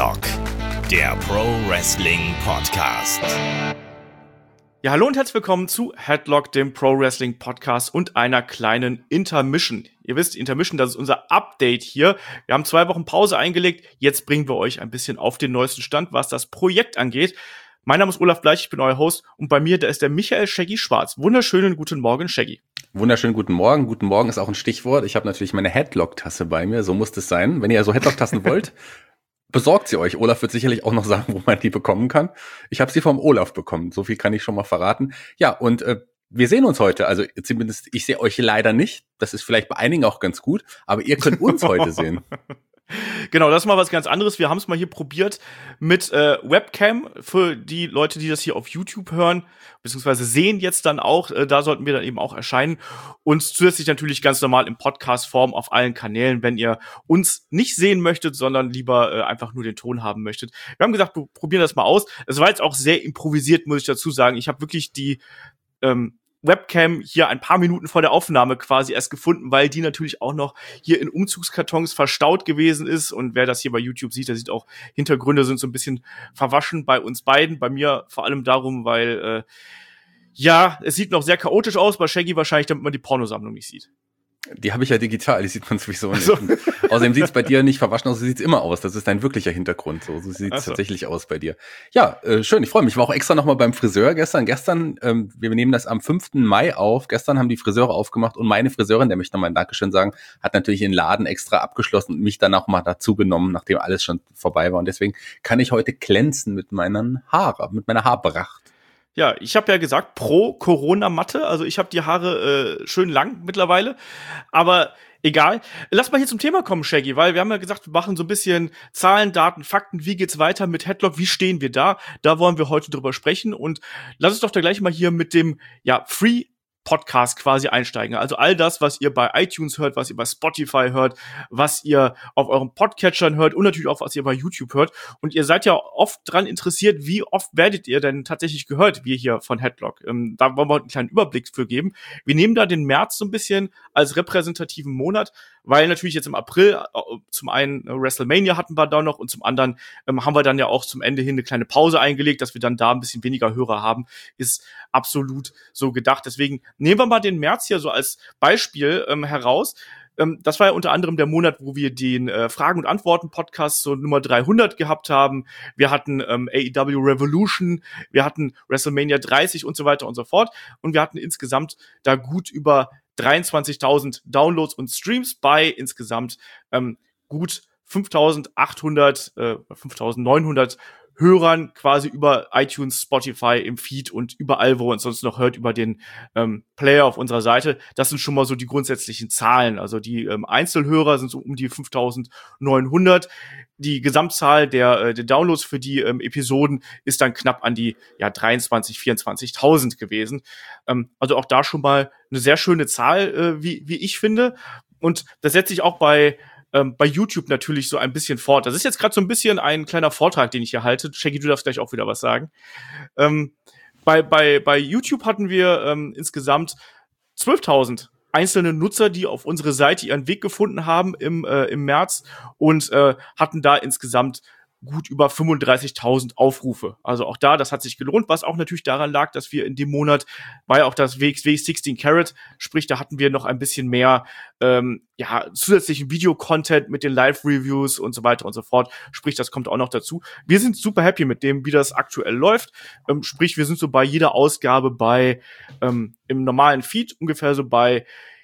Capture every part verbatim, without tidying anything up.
Headlock, der Pro Wrestling Podcast. Ja, hallo und herzlich willkommen zu Headlock, dem Pro Wrestling Podcast und einer kleinen Intermission. Ihr wisst, Intermission, das ist unser Update hier. Wir haben zwei Wochen Pause eingelegt. Jetzt bringen wir euch ein bisschen auf den neuesten Stand, was das Projekt angeht. Mein Name ist Olaf Bleich, ich bin euer Host und bei mir, da ist der Michael Shaggy Schwarz. Wunderschönen guten Morgen, Shaggy. Wunderschönen guten Morgen. Guten Morgen ist auch ein Stichwort. Ich habe natürlich meine Headlock-Tasse bei mir, so muss es sein. Wenn ihr also Headlock-Tassen wollt, besorgt sie euch. Olaf wird sicherlich auch noch sagen, wo man die bekommen kann. Ich habe sie vom Olaf bekommen, so viel kann ich schon mal verraten. Ja, und äh, wir sehen uns heute, also zumindest ich sehe euch leider nicht. Das ist vielleicht bei einigen auch ganz gut, aber ihr könnt uns heute sehen. Genau, das ist mal was ganz anderes. Wir haben es mal hier probiert mit äh, Webcam für die Leute, die das hier auf YouTube hören, beziehungsweise sehen jetzt dann auch. Äh, da sollten wir dann eben auch erscheinen. Und zusätzlich natürlich ganz normal in Podcast-Form auf allen Kanälen, wenn ihr uns nicht sehen möchtet, sondern lieber äh, einfach nur den Ton haben möchtet. Wir haben gesagt, wir probieren das mal aus. Es war jetzt auch sehr improvisiert, muss ich dazu sagen. Ich habe wirklich die ähm, Webcam hier ein paar Minuten vor der Aufnahme quasi erst gefunden, weil die natürlich auch noch hier in Umzugskartons verstaut gewesen ist. Und wer das hier bei YouTube sieht, der sieht auch, Hintergründe sind so ein bisschen verwaschen bei uns beiden. Bei mir vor allem darum, weil, äh, ja, es sieht noch sehr chaotisch aus. Bei Shaggy wahrscheinlich, damit man die Pornosammlung nicht sieht. Die habe ich ja digital, die sieht man sowieso nicht. So. Außerdem sieht es bei dir nicht verwaschen aus, so sieht es immer aus. Das ist dein wirklicher Hintergrund. So, so sieht es so. tatsächlich aus bei dir. Ja, äh, schön, ich freue mich. Ich war auch extra nochmal beim Friseur gestern. Gestern, ähm, wir nehmen das am fünften Mai auf. Gestern haben die Friseure aufgemacht und meine Friseurin, der möchte nochmal ein Dankeschön sagen, hat natürlich den Laden extra abgeschlossen und mich dann auch mal dazu genommen, nachdem alles schon vorbei war. Und deswegen kann ich heute glänzen mit meinen Haaren, mit meiner Haarpracht. Ja, ich habe ja gesagt, pro Corona-Matte, also ich habe die Haare äh, schön lang mittlerweile, aber egal. Lass mal hier zum Thema kommen, Shaggy, weil wir haben ja gesagt, wir machen so ein bisschen Zahlen, Daten, Fakten, wie geht's weiter mit Headlock, wie stehen wir da? Da wollen wir heute drüber sprechen und lass uns doch da gleich mal hier mit dem, ja, Free Podcast quasi einsteigen. Also all das, was ihr bei iTunes hört, was ihr bei Spotify hört, was ihr auf euren Podcatchern hört und natürlich auch, was ihr bei YouTube hört. Und ihr seid ja oft dran interessiert, wie oft werdet ihr denn tatsächlich gehört, wir hier von Headlock. Ähm, da wollen wir einen kleinen Überblick für geben. Wir nehmen da den März so ein bisschen als repräsentativen Monat, weil natürlich jetzt im April äh, zum einen äh, WrestleMania hatten wir da noch und zum anderen ähm, haben wir dann ja auch zum Ende hin eine kleine Pause eingelegt, dass wir dann da ein bisschen weniger Hörer haben, ist absolut so gedacht. Deswegen nehmen wir mal den März hier so als Beispiel ähm, heraus. Ähm, das war ja unter anderem der Monat, wo wir den äh, Fragen- und Antworten-Podcast so Nummer dreihundert gehabt haben. Wir hatten ähm, A E W Revolution, wir hatten WrestleMania dreißig und so weiter und so fort. Und wir hatten insgesamt da gut über dreiundzwanzigtausend Downloads und Streams bei insgesamt ähm, gut fünftausendachthundert, äh, fünftausendneunhundert Hörern quasi über iTunes, Spotify, im Feed und überall, wo ihr uns sonst noch hört, über den ähm, Player auf unserer Seite. Das sind schon mal so die grundsätzlichen Zahlen. Also die ähm, Einzelhörer sind so um die fünftausendneunhundert. Die Gesamtzahl der, äh, der Downloads für die ähm, Episoden ist dann knapp an die ja dreiundzwanzig, vierundzwanzigtausend gewesen. Ähm, also auch da schon mal eine sehr schöne Zahl, äh, wie, wie ich finde. Und das setzt sich auch bei Ähm, bei YouTube natürlich so ein bisschen fort. Das ist jetzt gerade so ein bisschen ein kleiner Vortrag, den ich hier halte. Shaggy, du darfst gleich auch wieder was sagen. Ähm, bei, bei, bei YouTube hatten wir ähm, insgesamt zwölftausend einzelne Nutzer, die auf unsere Seite ihren Weg gefunden haben im, äh, im März und äh, hatten da insgesamt gut über fünfunddreißigtausend Aufrufe. Also auch da, das hat sich gelohnt, was auch natürlich daran lag, dass wir in dem Monat, war ja auch das W X W sechzehn Karat, sprich, da hatten wir noch ein bisschen mehr ähm, ja zusätzlichen Video-Content mit den Live-Reviews und so weiter und so fort. Sprich, das kommt auch noch dazu. Wir sind super happy mit dem, wie das aktuell läuft. Ähm, sprich, wir sind so bei jeder Ausgabe bei ähm, im normalen Feed ungefähr so bei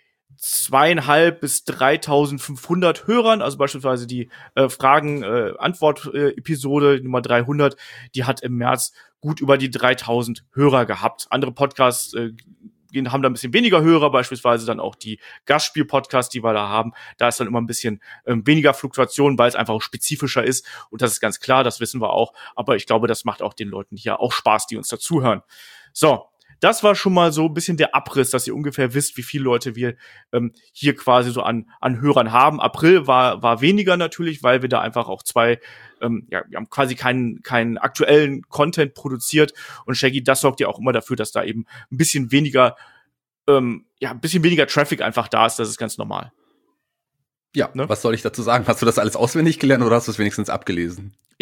zweieinhalb bis dreitausendfünfhundert Hörern, also beispielsweise die äh, Fragen-Antwort-Episode Nummer dreihundert, die hat im März gut über die dreitausend Hörer gehabt. Andere Podcasts äh, haben da ein bisschen weniger Hörer, beispielsweise dann auch die Gastspiel-Podcasts, die wir da haben. Da ist dann immer ein bisschen ähm, weniger Fluktuation, weil es einfach auch spezifischer ist. Und das ist ganz klar, das wissen wir auch. Aber ich glaube, das macht auch den Leuten hier auch Spaß, die uns dazuhören. So. Das war schon mal so ein bisschen der Abriss, dass ihr ungefähr wisst, wie viele Leute wir ähm, hier quasi so an an Hörern haben. April war war weniger natürlich, weil wir da einfach auch zwei, ähm, ja, wir haben quasi keinen keinen aktuellen Content produziert. Und Shaggy, das sorgt ja auch immer dafür, dass da eben ein bisschen weniger, ähm, ja, ein bisschen weniger Traffic einfach da ist. Das ist ganz normal. Ja, ne? Was soll ich dazu sagen? Hast du das alles auswendig gelernt oder hast du es wenigstens abgelesen?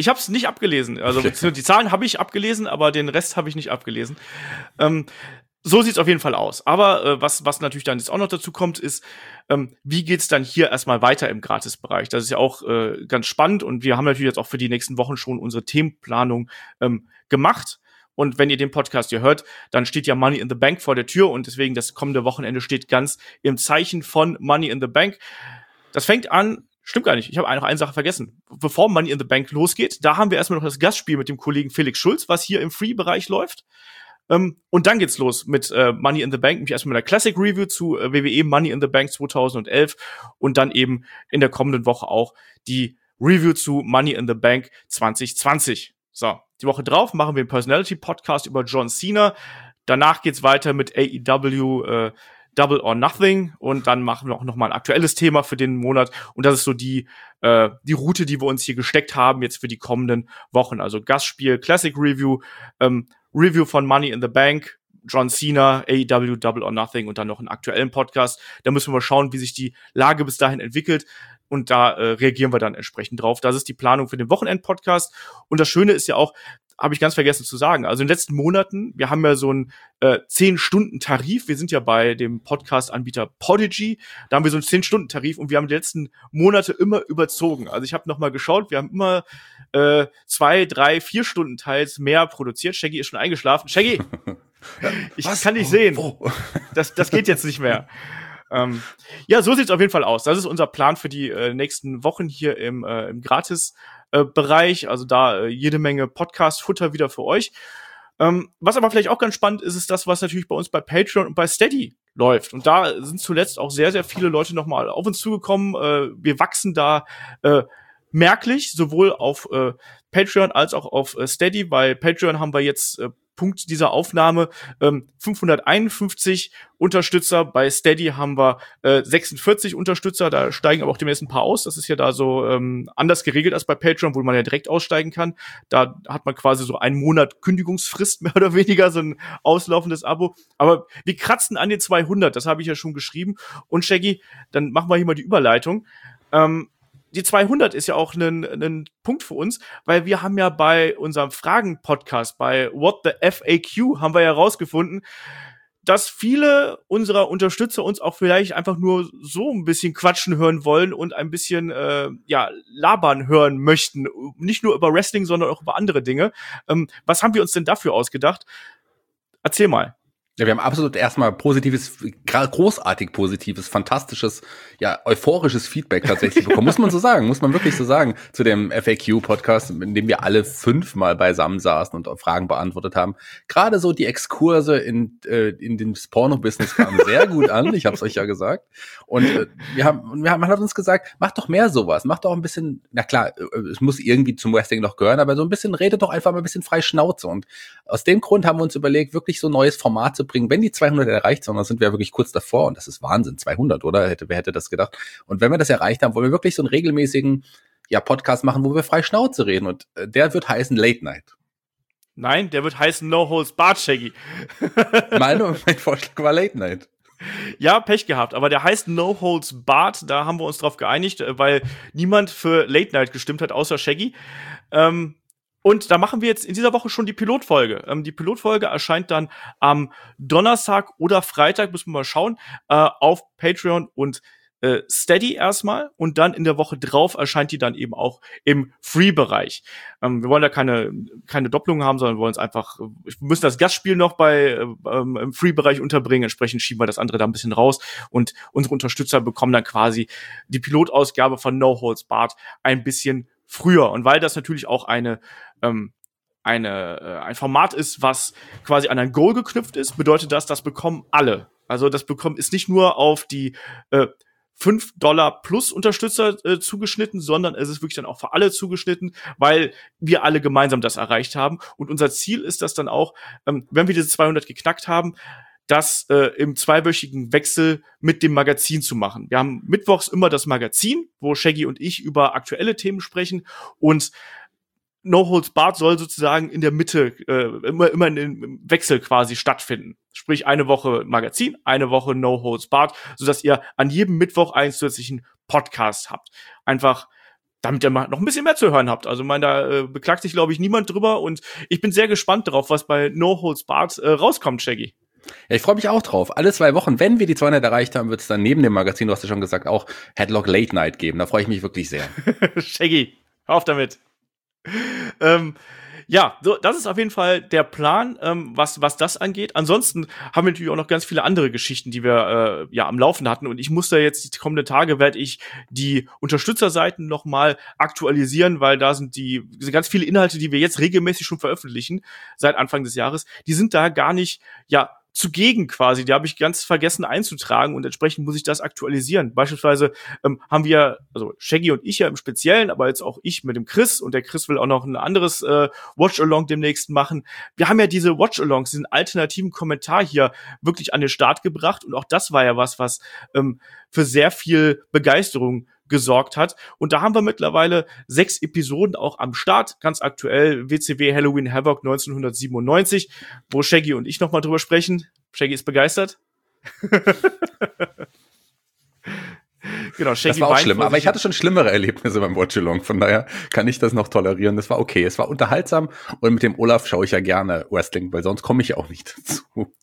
Ich habe es nicht abgelesen. Also die Zahlen habe ich abgelesen, aber den Rest habe ich nicht abgelesen. Ähm, so sieht's auf jeden Fall aus. Aber äh, was was natürlich dann jetzt auch noch dazu kommt, ist, ähm, wie geht's dann hier erstmal weiter im Gratisbereich? Das ist ja auch äh, ganz spannend und wir haben natürlich jetzt auch für die nächsten Wochen schon unsere Themenplanung ähm, gemacht. Und wenn ihr den Podcast hier hört, dann steht ja Money in the Bank vor der Tür und deswegen das kommende Wochenende steht ganz im Zeichen von Money in the Bank. Das fängt an, stimmt gar nicht, ich habe noch eine Sache vergessen. Bevor Money in the Bank losgeht, da haben wir erstmal noch das Gastspiel mit dem Kollegen Felix Schulz, was hier im Free-Bereich läuft. Um, und dann geht's los mit äh, Money in the Bank, nämlich erstmal mit einer Classic Review zu äh, W W E Money in the Bank zweitausendelf und dann eben in der kommenden Woche auch die Review zu Money in the Bank zwanzig zwanzig. So, die Woche drauf machen wir einen Personality-Podcast über John Cena. Danach geht's weiter mit A E W äh, Double or Nothing und dann machen wir auch noch mal ein aktuelles Thema für den Monat und das ist so die äh, die Route, die wir uns hier gesteckt haben jetzt für die kommenden Wochen. Also Gastspiel, Classic Review, ähm, Review von Money in the Bank, John Cena, A E W Double or Nothing und dann noch einen aktuellen Podcast. Da müssen wir mal schauen, wie sich die Lage bis dahin entwickelt. Und da äh, reagieren wir dann entsprechend drauf. Das ist die Planung für den Wochenend-Podcast. Und das Schöne ist ja auch, habe ich ganz vergessen zu sagen, also in den letzten Monaten, wir haben ja so einen äh, zehn-Stunden-Tarif. Wir sind ja bei dem Podcast-Anbieter Podigy. Da haben wir so einen zehn-Stunden-Tarif und wir haben die letzten Monate immer überzogen. Also ich habe noch mal geschaut, wir haben immer äh, zwei, drei, vier Stunden teils mehr produziert. Shaggy ist schon eingeschlafen. Shaggy, ich Was? kann dich sehen. Oh, oh. Das, das geht jetzt nicht mehr. Ähm, ja, so sieht's auf jeden Fall aus. Das ist unser Plan für die äh, nächsten Wochen hier im, äh, im Gratis-Bereich. Äh, also da äh, jede Menge Podcast-Futter wieder für euch. Ähm, was aber vielleicht auch ganz spannend ist, ist das, was natürlich bei uns bei Patreon und bei Steady läuft. Und da sind zuletzt auch sehr, sehr viele Leute nochmal auf uns zugekommen. Äh, wir wachsen da äh, merklich, sowohl auf äh, Patreon als auch auf äh, Steady. Bei Patreon haben wir jetzt äh, Punkt dieser Aufnahme ähm, fünfhunderteinundfünfzig Unterstützer. Bei Steady haben wir äh, sechsundvierzig Unterstützer. Da steigen aber auch demnächst ein paar aus. Das ist ja da so ähm, anders geregelt als bei Patreon, wo man ja direkt aussteigen kann. Da hat man quasi so einen Monat Kündigungsfrist, mehr oder weniger, so ein auslaufendes Abo. Aber wir kratzen an den zweihundert, das habe ich ja schon geschrieben. Und Shaggy, dann machen wir hier mal die Überleitung. Ähm, Die zweihundert ist ja auch ein, ein Punkt für uns, weil wir haben ja bei unserem Fragen-Podcast, bei What the F A Q, haben wir ja rausgefunden, dass viele unserer Unterstützer uns auch vielleicht einfach nur so ein bisschen quatschen hören wollen und ein bisschen äh, ja labern hören möchten. Nicht nur über Wrestling, sondern auch über andere Dinge. Ähm, was haben wir uns denn dafür ausgedacht? Erzähl mal. Ja, wir haben absolut erstmal positives, großartig positives, fantastisches, ja, euphorisches Feedback tatsächlich bekommen. Muss man so sagen, muss man wirklich so sagen, zu dem F A Q-Podcast, in dem wir alle fünfmal beisammen saßen und Fragen beantwortet haben. Gerade so die Exkurse in äh, in den Porno-Business kamen sehr gut an, ich hab's euch ja gesagt. Und äh, wir haben, wir haben, man hat uns gesagt, macht doch mehr sowas, macht doch ein bisschen, na klar, es muss irgendwie zum Wrestling noch gehören, aber so ein bisschen, redet doch einfach mal ein bisschen frei Schnauze. Und aus dem Grund haben wir uns überlegt, wirklich so ein neues Format zu bringen, wenn die zweihundert erreicht sind, dann sind wir ja wirklich kurz davor und das ist Wahnsinn, zweihundert, oder? Hätte, wer hätte das gedacht? Und wenn wir das erreicht haben, wollen wir wirklich so einen regelmäßigen ja, Podcast machen, wo wir frei Schnauze reden und äh, der wird heißen Late Night. Nein, der wird heißen No Holds Barred, Shaggy. Meine, mein Vorschlag war Late Night. Ja, Pech gehabt, aber der heißt No Holds Barred, da haben wir uns drauf geeinigt, weil niemand für Late Night gestimmt hat, außer Shaggy. Ähm, Und da machen wir jetzt in dieser Woche schon die Pilotfolge. Ähm, die Pilotfolge erscheint dann am Donnerstag oder Freitag, müssen wir mal schauen, äh, auf Patreon und äh, Steady erstmal. Und dann in der Woche drauf erscheint die dann eben auch im Free-Bereich. Ähm, wir wollen da keine keine Doppelung haben, sondern wir wollen es einfach, wir müssen das Gastspiel noch bei ähm, im Free-Bereich unterbringen. Entsprechend schieben wir das andere da ein bisschen raus. Und unsere Unterstützer bekommen dann quasi die Pilotausgabe von No Holds Barred ein bisschen früher. Und weil das natürlich auch eine ähm, eine äh, ein Format ist, was quasi an ein Goal geknüpft ist, bedeutet das, das bekommen alle. Also das bekommt ist nicht nur auf die äh, fünf Dollar plus Unterstützer äh, zugeschnitten, sondern es ist wirklich dann auch für alle zugeschnitten, weil wir alle gemeinsam das erreicht haben. Und unser Ziel ist das dann auch, ähm, wenn wir diese zweihundert geknackt haben, das äh, im zweiwöchigen Wechsel mit dem Magazin zu machen. Wir haben mittwochs immer das Magazin, wo Shaggy und ich über aktuelle Themen sprechen und No Holds Barred soll sozusagen in der Mitte, äh, immer, immer in dem Wechsel quasi stattfinden. Sprich, eine Woche Magazin, eine Woche No Holds Barred, sodass ihr an jedem Mittwoch einen zusätzlichen Podcast habt. Einfach damit ihr mal noch ein bisschen mehr zu hören habt. Also, mein, da äh, beklagt sich, glaube ich, niemand drüber. Und ich bin sehr gespannt darauf, was bei No Holds Barred äh, rauskommt, Shaggy. Ja, ich freue mich auch drauf. Alle zwei Wochen, wenn wir die zweihundert erreicht haben, wird es dann neben dem Magazin, du hast ja schon gesagt, auch Headlock Late Night geben. Da freue ich mich wirklich sehr. Shaggy, hör auf damit. ähm, ja, so, das ist auf jeden Fall der Plan, ähm, was, was das angeht. Ansonsten haben wir natürlich auch noch ganz viele andere Geschichten, die wir äh, ja am Laufen hatten. Und ich muss da jetzt die kommenden Tage, werde ich die Unterstützerseiten noch mal aktualisieren, weil da sind die diese ganz viele Inhalte, die wir jetzt regelmäßig schon veröffentlichen, seit Anfang des Jahres, die sind da gar nicht, ja, zugegen quasi, die habe ich ganz vergessen einzutragen und entsprechend muss ich das aktualisieren. Beispielsweise ähm, haben wir, also Shaggy und ich ja im Speziellen, aber jetzt auch ich mit dem Chris und der Chris will auch noch ein anderes äh, Watch-Along demnächst machen. Wir haben ja diese Watch-Alongs, diesen alternativen Kommentar hier wirklich an den Start gebracht und auch das war ja was, was ähm, für sehr viel Begeisterung gesorgt hat. Und da haben wir mittlerweile sechs Episoden auch am Start, ganz aktuell W C W Halloween Havoc neunzehnhundertsiebenundneunzig, wo Shaggy und ich nochmal drüber sprechen. Shaggy ist begeistert. Genau, Shaggy das war auch schlimm, aber ich hatte schon schlimmere Erlebnisse beim Watch-Along, von daher kann ich das noch tolerieren. Das war okay, es war unterhaltsam und mit dem Olaf schaue ich ja gerne Wrestling, weil sonst komme ich ja auch nicht dazu.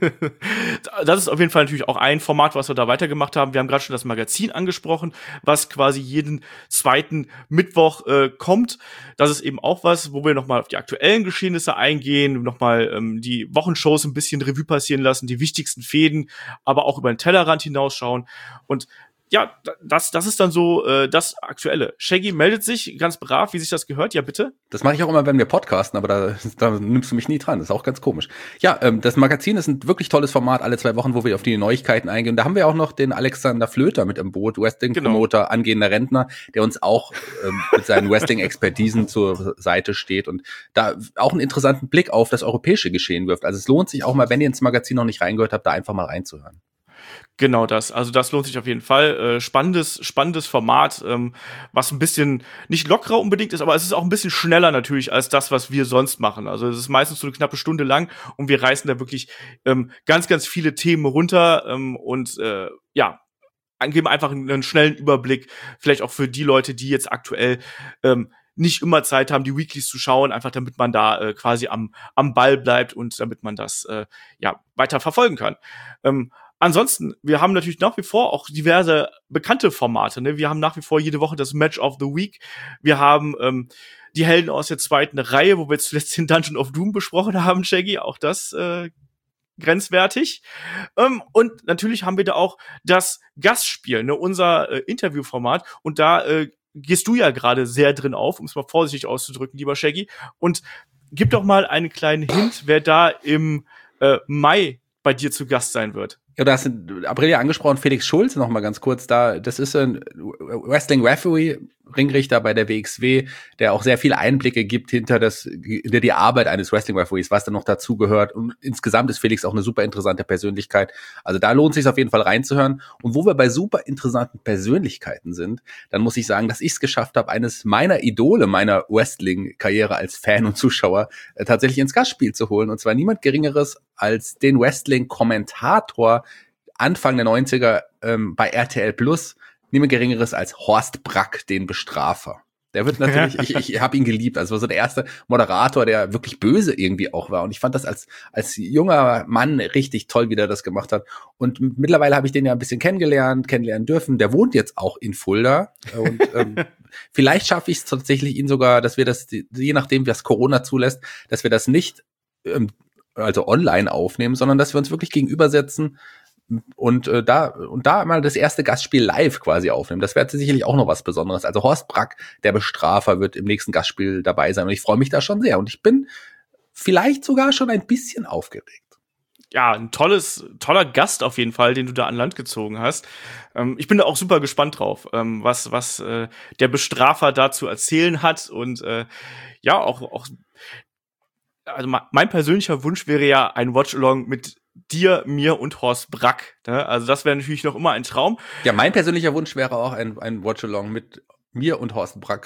Das ist auf jeden Fall natürlich auch ein Format, was wir da weitergemacht haben. Wir haben gerade schon das Magazin angesprochen, was quasi jeden zweiten Mittwoch äh, kommt. Das ist eben auch was, wo wir nochmal auf die aktuellen Geschehnisse eingehen, nochmal ähm, die Wochenshows ein bisschen Revue passieren lassen, die wichtigsten Fäden, aber auch über den Tellerrand hinausschauen. Und ja, das, das ist dann so äh, das Aktuelle. Shaggy meldet sich ganz brav, wie sich das gehört. Ja, bitte. Das mache ich auch immer, wenn wir podcasten, aber da, da nimmst du mich nie dran. Das ist auch ganz komisch. Ja, ähm, das Magazin ist ein wirklich tolles Format, alle zwei Wochen, wo wir auf die Neuigkeiten eingehen. Da haben wir auch noch den Alexander Flöter mit im Boot, Wrestling-Promoter, genau. Angehender Rentner, der uns auch ähm, mit seinen Wrestling-Expertisen zur Seite steht und da auch einen interessanten Blick auf das europäische Geschehen wirft. Also es lohnt sich auch mal, wenn ihr ins Magazin noch nicht reingehört habt, da einfach mal reinzuhören. Genau das. Also das lohnt sich auf jeden Fall. Äh, spannendes, spannendes Format, ähm, was ein bisschen nicht lockerer unbedingt ist, aber es ist auch ein bisschen schneller natürlich als das, was wir sonst machen. Also es ist meistens so eine knappe Stunde lang und wir reißen da wirklich ähm, ganz, ganz viele Themen runter ähm, und äh, ja, geben einfach einen schnellen Überblick, vielleicht auch für die Leute, die jetzt aktuell ähm, nicht immer Zeit haben, die Weeklies zu schauen, einfach damit man da äh, quasi am am Ball bleibt und damit man das äh, ja weiter verfolgen kann. Ähm, Ansonsten, wir haben natürlich nach wie vor auch diverse bekannte Formate. Ne? Wir haben nach wie vor jede Woche das Match of the Week. Wir haben ähm, die Helden aus der zweiten Reihe, wo wir jetzt zuletzt den Dungeon of Doom besprochen haben, Shaggy. Auch das äh, grenzwertig. Ähm, und natürlich haben wir da auch das Gastspiel, ne? Unser äh, Interviewformat. Und da äh, gehst du ja gerade sehr drin auf, um es mal vorsichtig auszudrücken, lieber Shaggy. Und gib doch mal einen kleinen Hint, wer da im äh, Mai bei dir zu Gast sein wird. Ja, da hast du Aprilia angesprochen, Felix Schulz noch mal ganz kurz da. Das ist ein Wrestling-Referee, Ringrichter bei der W X W, der auch sehr viele Einblicke gibt hinter das, hinter die Arbeit eines Wrestling-Referees, was da noch dazugehört. Und insgesamt ist Felix auch eine super interessante Persönlichkeit. Also da lohnt es sich auf jeden Fall reinzuhören. Und wo wir bei super interessanten Persönlichkeiten sind, dann muss ich sagen, dass ich es geschafft habe, eines meiner Idole meiner Wrestling-Karriere als Fan und Zuschauer äh, tatsächlich ins Gastspiel zu holen. Und zwar niemand Geringeres als den Wrestling-Kommentator Anfang der neunziger ähm, bei R T L Plus, niemand Geringeres als Horst Brack, den Bestrafer. Der wird natürlich, ich, ich habe ihn geliebt. Also war so der erste Moderator, der wirklich böse irgendwie auch war. Und ich fand das als als junger Mann richtig toll, wie der das gemacht hat. Und mittlerweile habe ich den ja ein bisschen kennengelernt, kennenlernen dürfen. Der wohnt jetzt auch in Fulda. Und ähm, vielleicht schaffe ich es tatsächlich, ihn sogar, dass wir das, je nachdem, was Corona zulässt, dass wir das nicht ähm, also online aufnehmen, sondern dass wir uns wirklich gegenübersetzen und äh, da und da mal das erste Gastspiel live quasi aufnehmen. Das wäre sicherlich auch noch was Besonderes. Also Horst Brack, der Bestrafer, wird im nächsten Gastspiel dabei sein und ich freue mich da schon sehr und ich bin vielleicht sogar schon ein bisschen aufgeregt. Ja, ein tolles, toller Gast auf jeden Fall, den du da an Land gezogen hast. Ähm, ich bin da auch super gespannt drauf, ähm, was was äh, der Bestrafer da zu erzählen hat und äh, ja auch auch also mein persönlicher Wunsch wäre ja ein Watch-Along mit dir, mir und Horst Brack. Ne? Also das wäre natürlich noch immer ein Traum. Ja, mein persönlicher Wunsch wäre auch ein, ein Watch-Along mit mir und Horst Brack.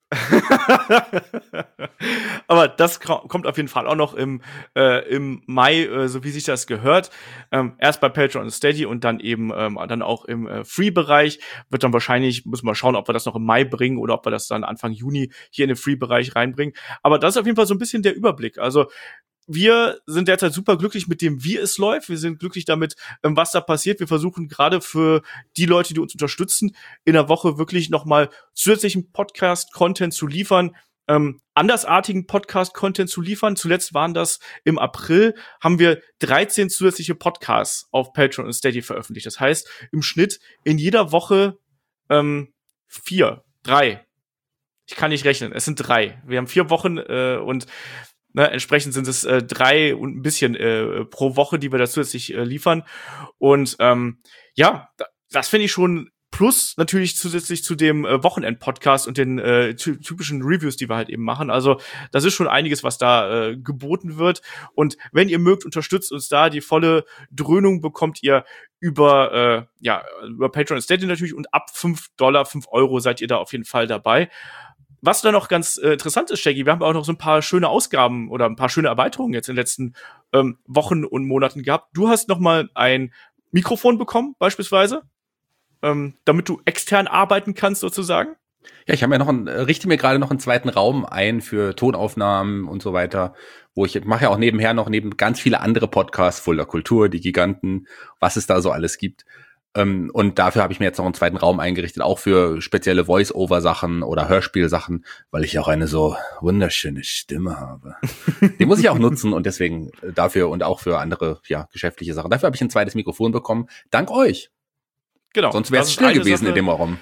Aber das kommt auf jeden Fall auch noch im, äh, im Mai, äh, so wie sich das gehört. Ähm, erst bei Patreon und Steady und dann eben ähm, dann auch im äh, Free-Bereich. Wird dann wahrscheinlich, müssen wir schauen, ob wir das noch im Mai bringen oder ob wir das dann Anfang Juni hier in den Free-Bereich reinbringen. Aber das ist auf jeden Fall so ein bisschen der Überblick. Also wir sind derzeit super glücklich mit dem, wie es läuft. Wir sind glücklich damit, was da passiert. Wir versuchen gerade für die Leute, die uns unterstützen, in der Woche wirklich nochmal zusätzlichen Podcast-Content zu liefern, ähm, andersartigen Podcast-Content zu liefern. Zuletzt waren das im April, haben wir dreizehn zusätzliche Podcasts auf Patreon und Steady veröffentlicht. Das heißt, im Schnitt in jeder Woche ähm, vier, drei. Ich kann nicht rechnen, es sind drei. Wir haben vier Wochen äh, und Ne, entsprechend sind es äh, drei und ein bisschen äh, pro Woche, die wir da zusätzlich äh, liefern. Und ähm, ja, das finde ich schon plus natürlich zusätzlich zu dem äh, Wochenend-Podcast und den äh, ty- typischen Reviews, die wir halt eben machen. Also das ist schon einiges, was da äh, geboten wird. Und wenn ihr mögt, unterstützt uns da. Die volle Dröhnung bekommt ihr über äh, ja über Patreon und Steady natürlich. Und ab fünf Dollar, fünf Euro seid ihr da auf jeden Fall dabei. Was da noch ganz äh, interessant ist, Shaggy, wir haben auch noch so ein paar schöne Ausgaben oder ein paar schöne Erweiterungen jetzt in den letzten ähm, Wochen und Monaten gehabt. Du hast noch mal ein Mikrofon bekommen, beispielsweise, ähm, damit du extern arbeiten kannst, sozusagen. Ja, ich habe ja noch einen, richte mir gerade noch einen zweiten Raum ein für Tonaufnahmen und so weiter, wo ich mache ja auch nebenher noch neben ganz viele andere Podcasts, Fulda Kultur, die Giganten, was es da so alles gibt. Und dafür habe ich mir jetzt noch einen zweiten Raum eingerichtet, auch für spezielle Voice-Over-Sachen oder Hörspielsachen, weil ich auch eine so wunderschöne Stimme habe. Die muss ich auch nutzen und deswegen dafür und auch für andere ja geschäftliche Sachen. Dafür habe ich ein zweites Mikrofon bekommen, dank euch. Genau. Sonst wäre es still gewesen Sache in dem Raum.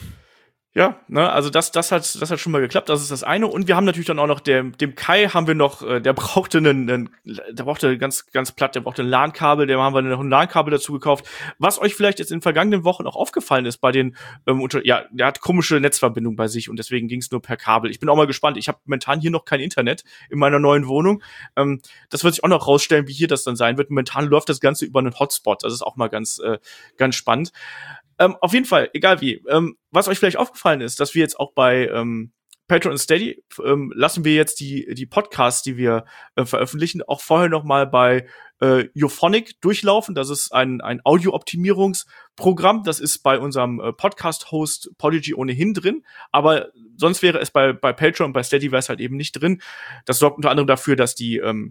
Ja, ne, also das, das hat, das hat schon mal geklappt. Das ist das eine. Und wir haben natürlich dann auch noch dem, dem Kai haben wir noch, äh, der brauchte einen, einen, der brauchte ganz, ganz platt, der brauchte ein LAN-Kabel. Dem haben wir noch ein LAN-Kabel dazu gekauft. Was euch vielleicht jetzt in den vergangenen Wochen auch aufgefallen ist bei den, ähm, unter, ja, der hat komische Netzverbindung bei sich und deswegen ging es nur per Kabel. Ich bin auch mal gespannt. Ich habe momentan hier noch kein Internet in meiner neuen Wohnung. Ähm, das wird sich auch noch rausstellen, wie hier das dann sein wird. Momentan läuft das Ganze über einen Hotspot. Das ist auch mal ganz, äh, ganz spannend. Ähm, auf jeden Fall, egal wie. Ähm, was euch vielleicht aufgefallen ist, dass wir jetzt auch bei ähm, Patreon und Steady ähm, lassen wir jetzt die die Podcasts, die wir äh, veröffentlichen, auch vorher noch mal bei äh, Euphonic durchlaufen. Das ist ein ein Audio-Optimierungsprogramm. Das ist bei unserem äh, Podcast-Host Podigy ohnehin drin, aber sonst wäre es bei bei Patreon und bei Steady wäre es halt eben nicht drin. Das sorgt unter anderem dafür, dass die ähm,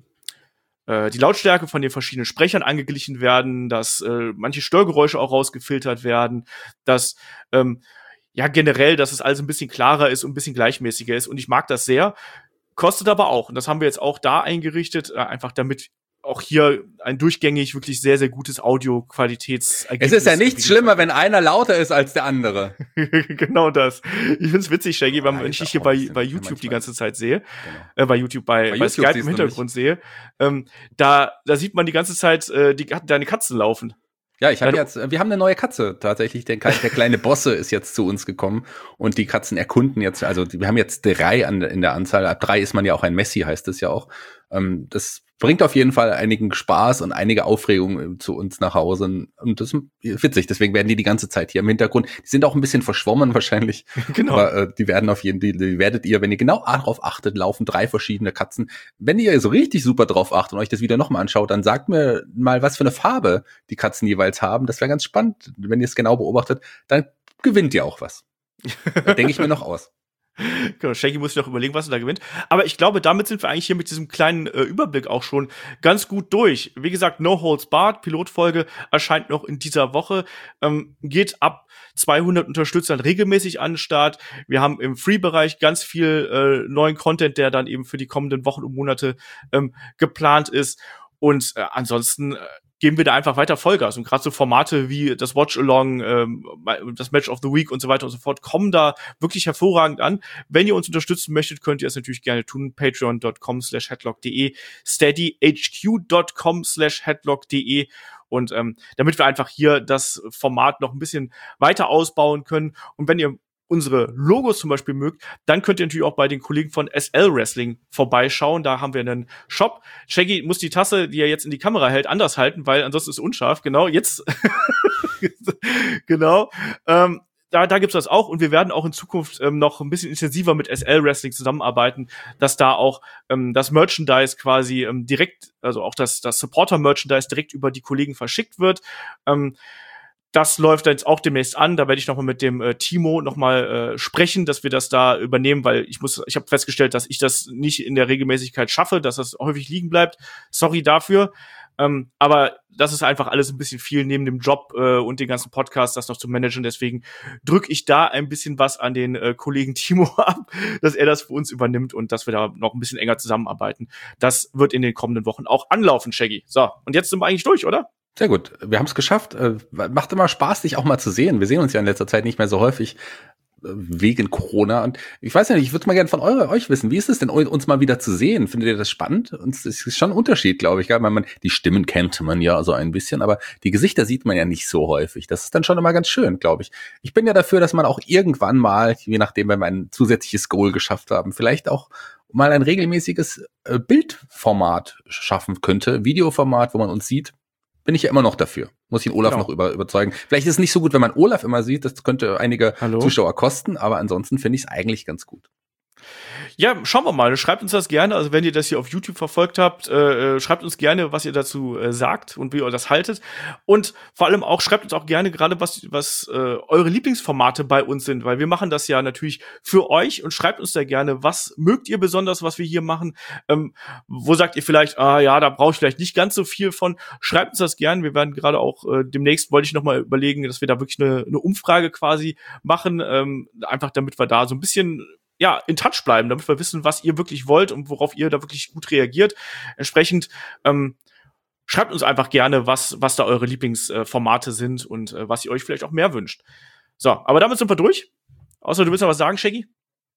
die Lautstärke von den verschiedenen Sprechern angeglichen werden, dass äh, manche Störgeräusche auch rausgefiltert werden, dass ähm, ja generell, dass es alles ein bisschen klarer ist und ein bisschen gleichmäßiger ist. Und ich mag das sehr, kostet aber auch. Und das haben wir jetzt auch da eingerichtet, äh, einfach damit auch hier ein durchgängig wirklich sehr, sehr gutes Audio-Qualitätsergebnis. Es ist ja nichts schlimmer, wenn einer lauter ist als der andere. Genau das. Ich find's witzig, Shaggy, wenn, ja, wenn ich dich hier bei, bei YouTube die ganze Zeit sehe, genau. äh, bei YouTube, bei, bei, bei YouTube Skype im Hintergrund sehe, ähm, da, da sieht man die ganze Zeit äh, die, deine Katzen laufen. Ja, ich habe jetzt, wir haben eine neue Katze tatsächlich. Der, der kleine Bosse ist jetzt zu uns gekommen und die Katzen erkunden jetzt, also wir haben jetzt drei an, in der Anzahl. Ab drei ist man ja auch ein Messi, heißt es ja auch. Ähm, das bringt auf jeden Fall einigen Spaß und einige Aufregung zu uns nach Hause. Und das ist witzig, deswegen werden die die ganze Zeit hier im Hintergrund. Die sind auch ein bisschen verschwommen wahrscheinlich. Genau. Aber äh, die werden auf jeden Fall, die, die werdet ihr, wenn ihr genau darauf achtet, laufen drei verschiedene Katzen. Wenn ihr so richtig super drauf achtet und euch das wieder nochmal anschaut, dann sagt mir mal, was für eine Farbe die Katzen jeweils haben. Das wäre ganz spannend. Wenn ihr es genau beobachtet, dann gewinnt ihr auch was. Da denke ich mir noch aus. Genau, Shaggy muss sich noch überlegen, was er da gewinnt. Aber ich glaube, damit sind wir eigentlich hier mit diesem kleinen äh, Überblick auch schon ganz gut durch. Wie gesagt, No Holds Barred, Pilotfolge, erscheint noch in dieser Woche. Ähm, geht ab zweihundert Unterstützern regelmäßig an den Start. Wir haben im Free-Bereich ganz viel äh, neuen Content, der dann eben für die kommenden Wochen und Monate ähm, geplant ist. Und äh, ansonsten äh, geben wir da einfach weiter Vollgas. Und gerade so Formate wie das Watch-Along, ähm, das Match of the Week und so weiter und so fort kommen da wirklich hervorragend an. Wenn ihr uns unterstützen möchtet, könnt ihr es natürlich gerne tun. Patreon.com slash headlock.de, steadyhq.com slash headlock.de. Und ähm, damit wir einfach hier das Format noch ein bisschen weiter ausbauen können. Und wenn ihr unsere Logos zum Beispiel mögt, dann könnt ihr natürlich auch bei den Kollegen von S L Wrestling vorbeischauen. Da haben wir einen Shop. Shaggy muss die Tasse, die er jetzt in die Kamera hält, anders halten, weil ansonsten ist es unscharf. Genau, jetzt. Genau. Ähm, da, da gibt's das auch und wir werden auch in Zukunft ähm, noch ein bisschen intensiver mit S L Wrestling zusammenarbeiten, dass da auch ähm, das Merchandise quasi ähm, direkt, also auch das, das Supporter-Merchandise direkt über die Kollegen verschickt wird. Ähm, Das läuft jetzt auch demnächst an. Da werde ich noch mal mit dem äh, Timo noch mal äh, sprechen, dass wir das da übernehmen, weil ich muss, ich habe festgestellt, dass ich das nicht in der Regelmäßigkeit schaffe, dass das häufig liegen bleibt. Sorry dafür. Ähm, aber das ist einfach alles ein bisschen viel neben dem Job äh, und den ganzen Podcasts, das noch zu managen. Deswegen drücke ich da ein bisschen was an den äh, Kollegen Timo ab, dass er das für uns übernimmt und dass wir da noch ein bisschen enger zusammenarbeiten. Das wird in den kommenden Wochen auch anlaufen, Shaggy. So, und jetzt sind wir eigentlich durch, oder? Sehr gut. Wir haben es geschafft. Äh, macht immer Spaß, dich auch mal zu sehen. Wir sehen uns ja in letzter Zeit nicht mehr so häufig äh, wegen Corona. Und ich weiß ja nicht, ich würde mal gerne von eure, euch wissen, wie ist es denn, uns mal wieder zu sehen? Findet ihr das spannend? Und es ist schon ein Unterschied, glaube ich. Man, man, die Stimmen kennt man ja so ein bisschen, aber die Gesichter sieht man ja nicht so häufig. Das ist dann schon immer ganz schön, glaube ich. Ich bin ja dafür, dass man auch irgendwann mal, je nachdem, wenn wir ein zusätzliches Goal geschafft haben, vielleicht auch mal ein regelmäßiges äh, Bildformat schaffen könnte, Videoformat, wo man uns sieht. Bin ich ja immer noch dafür. Muss ich den Olaf genau. noch über, überzeugen. Vielleicht ist es nicht so gut, wenn man Olaf immer sieht. Das könnte einige Hallo? Zuschauer kosten. Aber ansonsten finde ich es eigentlich ganz gut. Ja, schauen wir mal. Schreibt uns das gerne. Also wenn ihr das hier auf YouTube verfolgt habt, äh, schreibt uns gerne, was ihr dazu äh, sagt und wie ihr das haltet. Und vor allem auch schreibt uns auch gerne gerade, was was äh, eure Lieblingsformate bei uns sind, weil wir machen das ja natürlich für euch und schreibt uns da gerne, was mögt ihr besonders, was wir hier machen. Ähm, wo sagt ihr vielleicht, ah ja, da brauche ich vielleicht nicht ganz so viel von. Schreibt uns das gerne. Wir werden gerade auch äh, demnächst wollte ich noch mal überlegen, dass wir da wirklich eine, eine Umfrage quasi machen, ähm, einfach damit wir da so ein bisschen ja, in Touch bleiben, damit wir wissen, was ihr wirklich wollt und worauf ihr da wirklich gut reagiert. Entsprechend ähm, schreibt uns einfach gerne, was was da eure Lieblingsformate äh, sind und äh, was ihr euch vielleicht auch mehr wünscht. So, aber damit sind wir durch. Außer du willst noch was sagen, Shaggy?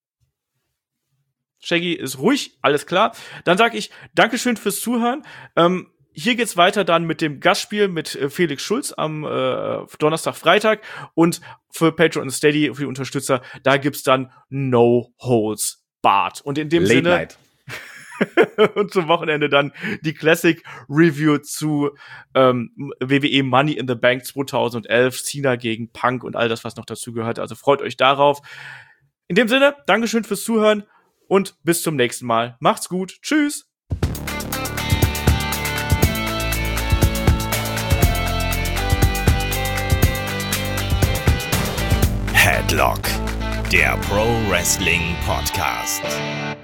Shaggy ist ruhig, alles klar. Dann sage ich Dankeschön fürs Zuhören. Ähm, Hier geht's weiter dann mit dem Gastspiel mit äh, Felix Schulz am äh, Donnerstag, Freitag und für Patreon und Steady, für die Unterstützer, da gibt's dann No Holds Barred. Und in dem Late Sinne Night. und zum Wochenende dann die Classic Review zu ähm, W W E Money in the Bank zweitausendelf, Cena gegen Punk und all das, was noch dazu gehört. Also freut euch darauf. In dem Sinne, Dankeschön fürs Zuhören und bis zum nächsten Mal. Macht's gut. Tschüss. Headlock, der Pro Wrestling Podcast.